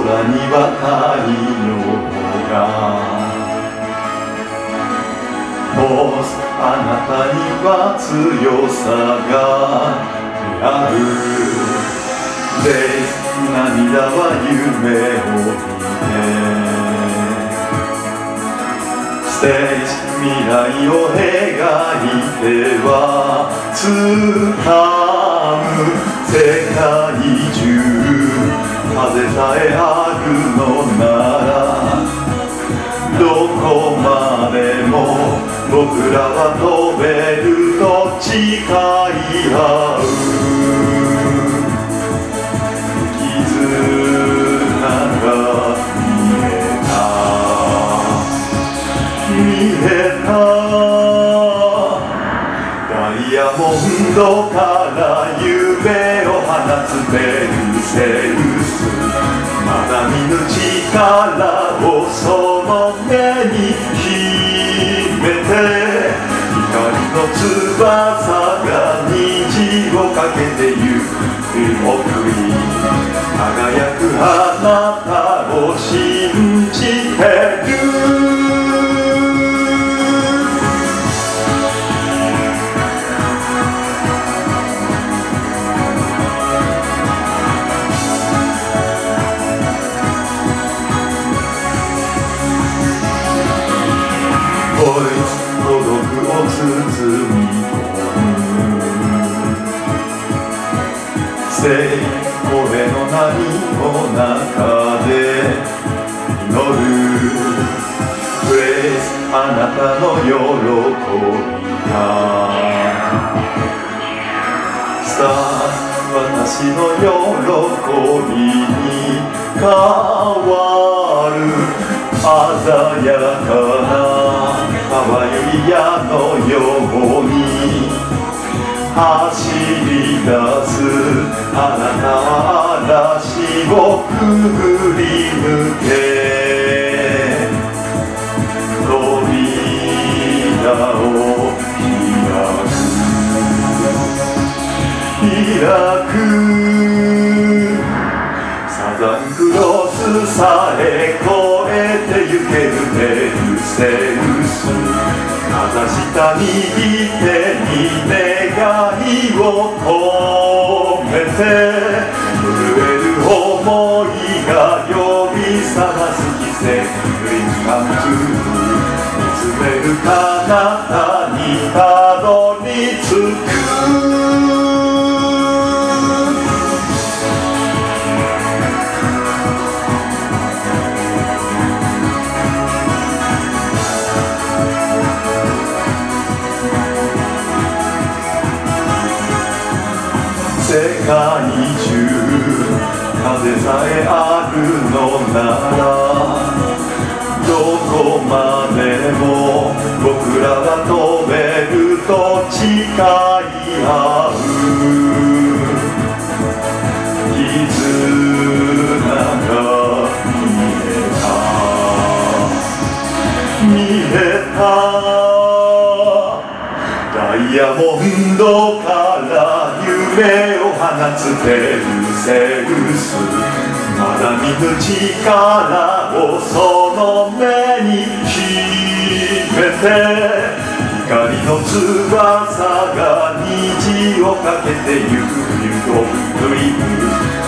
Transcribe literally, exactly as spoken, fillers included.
には太陽がもうあなたには強さがある。で涙は夢を見てステージ未来を描いては掴む。世界中風さえあるのならどこまでも僕らは飛べると誓い合う。絆が見えた見えた。ダイヤモンドから夢を放つペルセウス。まだ見ぬ力をその目に秘めて光の翼が虹をかけてゆく奥に輝くあなたを信じてる。孤独を包み込む聖声の波の中で祈る。プレイスあなたの喜びがスター私の喜びに変わる。鮮やかな川ゆりやのように走り出す。あなたは嵐をくぐり抜け扉を開く開く。サザンクロスさえ越えてゆけるペルセウス。風下にいてに願いを込めて震える想いが呼び覚ます奇跡。グリーンカムトゥー見つめる彼方にたどり着く。世界中風さえあるのならどこまでも僕らは飛べると誓い合う。絆が見えた見えた。ダイヤモンドから夢を放つペルセウス。まだ見ぬ力をその目に秘めて光の翼が虹をかけてゆくゆくドリーム